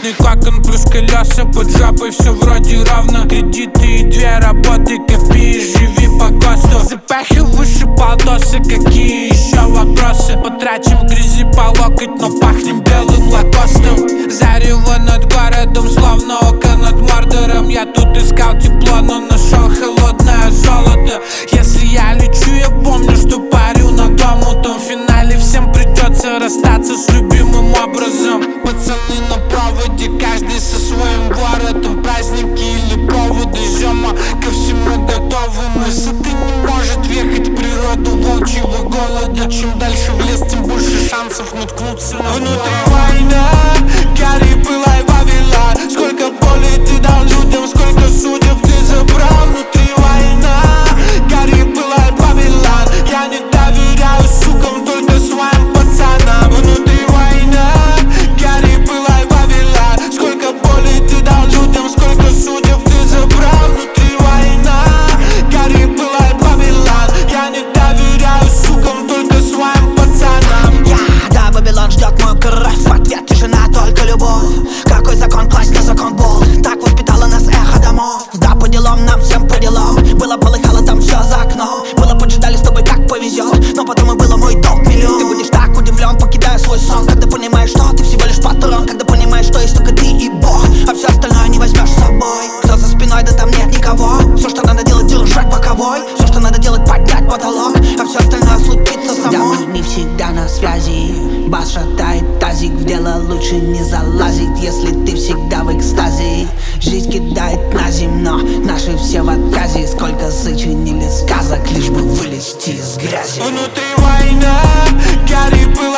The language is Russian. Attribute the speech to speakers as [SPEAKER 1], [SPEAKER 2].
[SPEAKER 1] Кредитный кокон плюс колеса, под жопой все вроде равно. Кредиты и две работы, копи и живи по ГОСТу. Запахи выше полтосы, какие еще вопросы? Потрачим в грязи по локоть, но пахнем белым лакостом. Зарево над городом, словно око над Мордором. Я тут искал тепло, но нашел холодное золото. Если я лечу, я помню, что парю на омутом. В финале всем придется расстаться с любимым образом. Пацаны на проводе, каждый со своим воротом. Праздники или поводы, Зема ко всему готовы. Высоты не может въехать в природу волчьего голода. Чем дальше в лес, тем больше шансов наткнуться на внутри война. Гори, пылай, Вавилон. Сколько боли ты дал людям, сколько судеб ты забрал. Внутри война. Гори, пылай, Вавилон. Я не доверяю сукам, только своим пацанам. Внутри война. Гори, пылай, Вавилон. Сколько боли ты дал людям, сколько судеб ты забрал. Внутри война. Гори, пылай, Вавилон. Я не доверяю сукам, только своим пацанам.
[SPEAKER 2] Да, Вавилон ждет мою кровь. В ответ тишина, только любовь. Какой закон класть, на закон бол. Так воспитало нас эхо домов. Да, по делам, нам всем по делам. Было, полыхало там все за окном. Было, поджидали с тобой, как повезет. Но потом и было мой долг миллион. Ты будешь так удивлен, покидая свой сон. Когда понимаешь, что ты всего лишь патрон. Когда понимаешь, что есть только ты и Бог, а все остальное не возьмешь с собой. Кто за спиной, да там нет никого. Все, что надо делать, держать боковой. Все, что надо делать, поднять потолок. А все остальное случится само. Да, мы не всегда на связи. Бас шатает тазик, в дело лучше не залазить, если ты всегда в экстазе. Жизнь кидает на землю, наши все в отказе. Сколько сочинили сказок, лишь бы вылезти из грязи.
[SPEAKER 1] Внутри война, гори, пылай.